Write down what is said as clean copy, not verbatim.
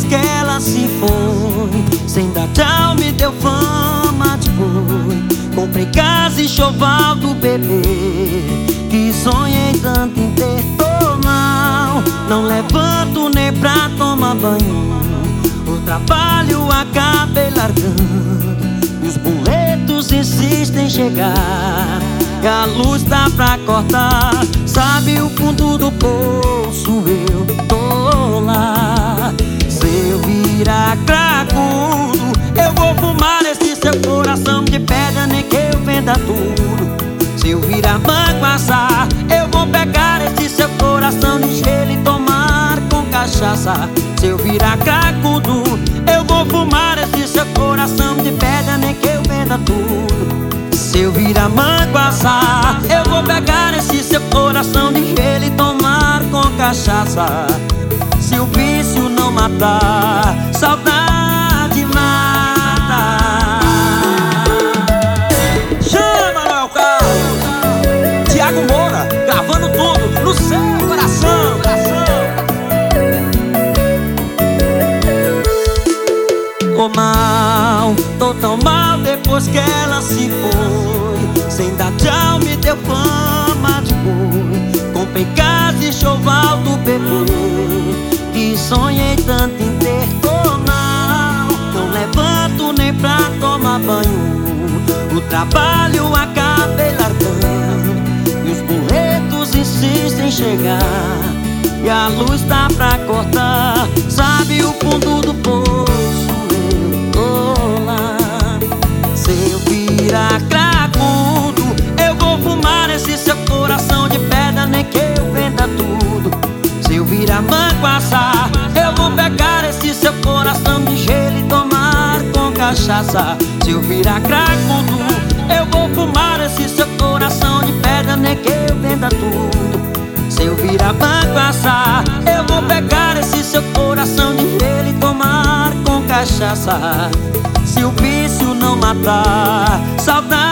que ela se foi, sem dar tchau me deu fama de boi. Comprei casa e choval do bebê, que sonhei tanto em ter. Não levanto nem pra tomar banho, o trabalho acabei largando, e os boletos insistem em chegar, e a luz tá pra cortar. Sabe o fundo do poço, eu tô lá. Se eu virar cracudo, eu vou fumar esse seu coração de pedra, nem que eu venda tudo. Se eu virar manguaçá, eu vou pegar esse seu coração de gelo e tomar com cachaça. Se eu virar cracudo, eu vou fumar esse seu coração de pedra, nem que eu venda tudo. Se eu virar manguaçá, eu vou pegar esse seu coração de gelo e tomar com cachaça. Se o vício não matar, saudade mata. Chama, Manuel Carlos, Thiago Moura, gravando tudo no seu coração. Tô mal, tô tão mal depois que ela se foi, sem dar tchau me deu fama de boi. Comprei casa e choval do bebê, que sonhei tanto em ter. Não levanto nem pra tomar banho, o trabalho acabei largando, e os boletos insistem em chegar, e a luz tá pra cortar. Sabe o fundo do poço, eu tô lá. Se eu virar cracudo, eu vou fumar esse seu coração de pedra, nem que eu venda tudo. Se eu virar manguaçá, eu vou pegar esse seu coração de gelo e tomar com cachaça. Se eu virar cracudo, eu vou fumar esse seu coração de pedra, nem que eu venda tudo. Se eu virar manguaçá, eu vou pegar esse seu coração de gelo e tomar com cachaça. Se o vício não matar, saudade